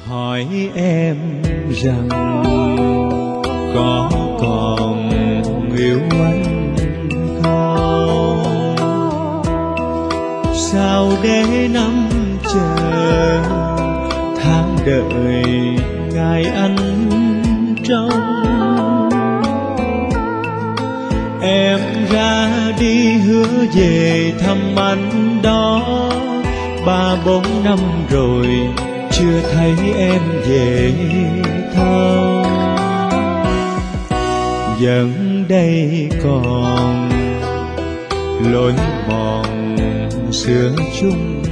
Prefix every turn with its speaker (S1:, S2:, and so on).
S1: hỏi em rằng có còn yêu anh không? Sao để năm chờ tháng đợi ngày anh trông? Em ra đi hứa về thăm anh đó 3-4 năm rồi chưa thấy em về thăm. Vẫn đây còn lối mòn xưa chung